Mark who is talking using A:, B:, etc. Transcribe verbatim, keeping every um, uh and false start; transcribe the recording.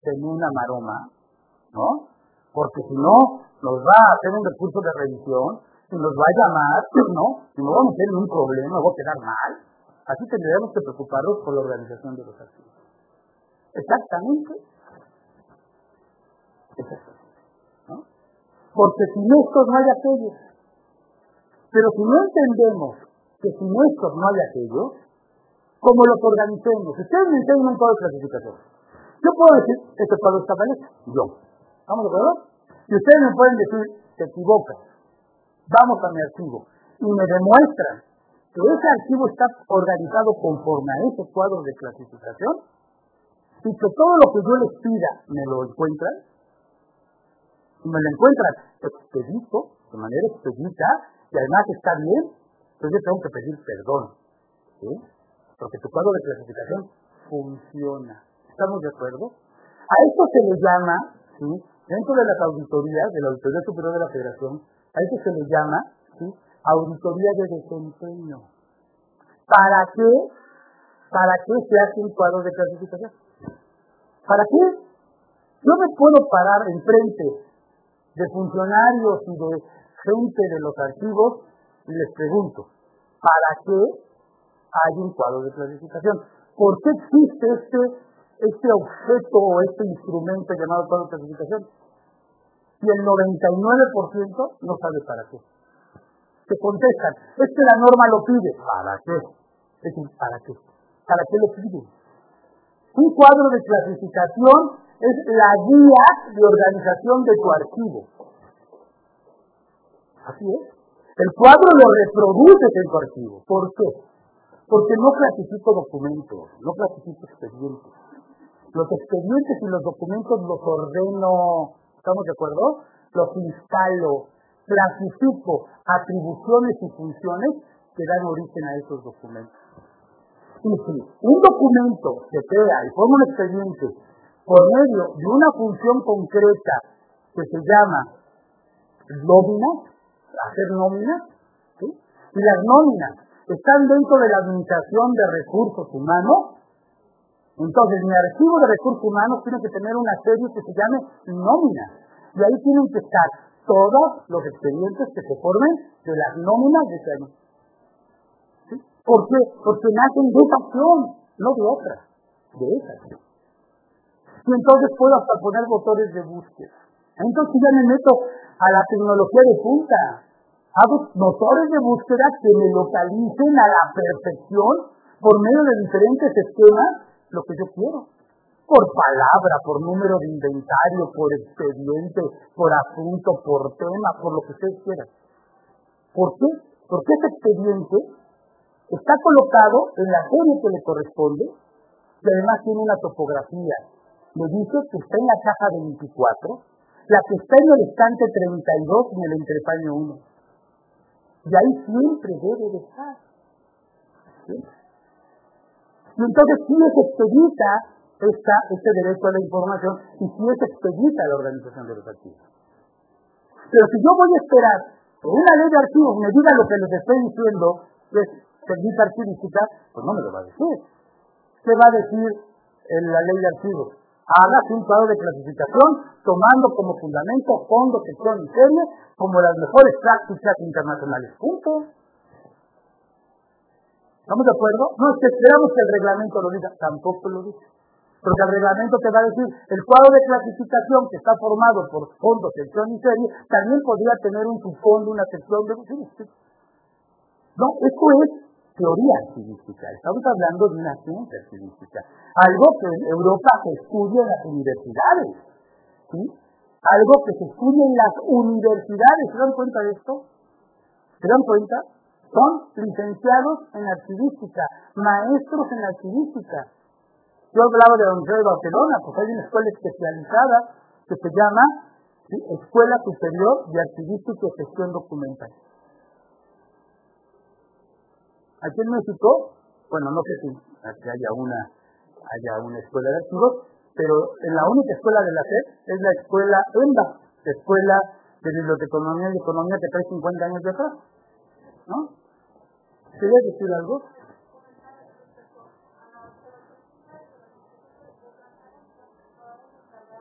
A: en una maroma, ¿no? Porque si no, nos va a hacer un recurso de revisión, y nos va a llamar, ¿no? Y no vamos a tener un problema, nos va a quedar mal. Así tendríamos que preocuparnos por la organización de los archivos. Exactamente. Exactamente. ¿No? Porque sin estos no hay aquellos. Pero si no entendemos que sin estos no hay aquellos, ¿cómo los organicemos? Ustedes me enseñan un código de clasificación. Yo puedo decir, este cuadro está mal hecho. Yo. ¿Estamos de acuerdo? Y ustedes me pueden decir, te equivocas. Vamos a mi archivo. Y me demuestran que ese archivo está organizado conforme a ese cuadro de clasificación y que todo lo que yo les pida me lo encuentran. Y me lo encuentran expedito, de manera expedita, y además está bien, entonces yo tengo que pedir perdón. ¿Sí? Porque tu cuadro de clasificación funciona. ¿Estamos de acuerdo? A esto se le llama, ¿sí? Dentro de las auditorías, de la Auditoría Superior de la Federación, a esto se le llama, ¿sí? Auditoría de desempeño. ¿Para qué? ¿Para qué se hace un cuadro de clasificación? ¿Para qué? Yo me puedo parar enfrente de funcionarios y de gente de los archivos y les pregunto, ¿para qué hay un cuadro de clasificación? ¿Por qué existe este, este objeto o este instrumento llamado cuadro de clasificación? Y el noventa y nueve por ciento no sabe para qué. Se contestan, es que la norma lo pide. ¿Para qué? Es decir, ¿para qué? ¿Para qué lo piden? Un cuadro de clasificación es la guía de organización de tu archivo. Así es. El cuadro lo reproduces en tu archivo. ¿Por qué? Porque no clasifico documentos, no clasifico expedientes. Los expedientes y los documentos los ordeno, ¿estamos de acuerdo? Los instalo, clasifico atribuciones y funciones que dan origen a esos documentos. Y si un documento se crea y forma un expediente por medio de una función concreta que se llama nóminas, hacer nóminas, ¿sí? Y las nóminas están dentro de la administración de recursos humanos, entonces mi archivo de recursos humanos tiene que tener una serie que se llame nóminas. Y ahí tienen que estar todos los expedientes que se formen de las nóminas de ese año. ¿Sí? ¿Por qué? Porque nacen de esa acción, no de otra, de esa acción. Y entonces puedo hasta poner motores de búsqueda. Entonces ya me meto a la tecnología de punta. Hago motores de búsqueda que me localicen a la perfección por medio de diferentes esquemas lo que yo quiero. Por palabra, por número de inventario, por expediente, por asunto, por tema, por lo que ustedes quieran. ¿Por qué? Porque ese expediente está colocado en la serie que le corresponde y además tiene una topografía. Me dice que está en la caja veinticuatro, la que está en el estante treinta y dos en el entrepaño uno. Y ahí siempre debe de estar. ¿Sí? Y entonces sí es expedita esta, este derecho a la información y sí es expedita la organización de los archivos. Pero si yo voy a esperar que una ley de archivos me diga lo que les estoy diciendo, que es servicio archivística, pues no me lo va a decir. ¿Qué va a decir en la ley de archivos? Hágase un cuadro de clasificación tomando como fundamento fondo, sección y serie como las mejores prácticas internacionales. Punto. ¿Estamos de acuerdo? No es que esperamos que el reglamento lo diga, tampoco lo dice. Porque el reglamento te va a decir, el cuadro de clasificación que está formado por fondo, sección y serie, también podría tener un subfondo, una sección de... No, esto es teoría archivística. Estamos hablando de una ciencia archivística. Algo que en Europa se estudia en las universidades. ¿Sí? Algo que se estudia en las universidades. ¿Se dan cuenta de esto? ¿Se dan cuenta? Son licenciados en archivística, maestros en archivística. Yo hablaba de la Universidad de Barcelona, pues hay una escuela especializada que se llama, ¿sí?, Escuela Superior de Archivística y Gestión Documental. Aquí en México, bueno, no sé si aquí haya una, haya una escuela de archivos, pero en la única escuela de la S E P es la escuela EMBA, la Escuela de Biblioteconomía y Economía que trae cincuenta años de atrás, ¿no? ¿Quería decir algo?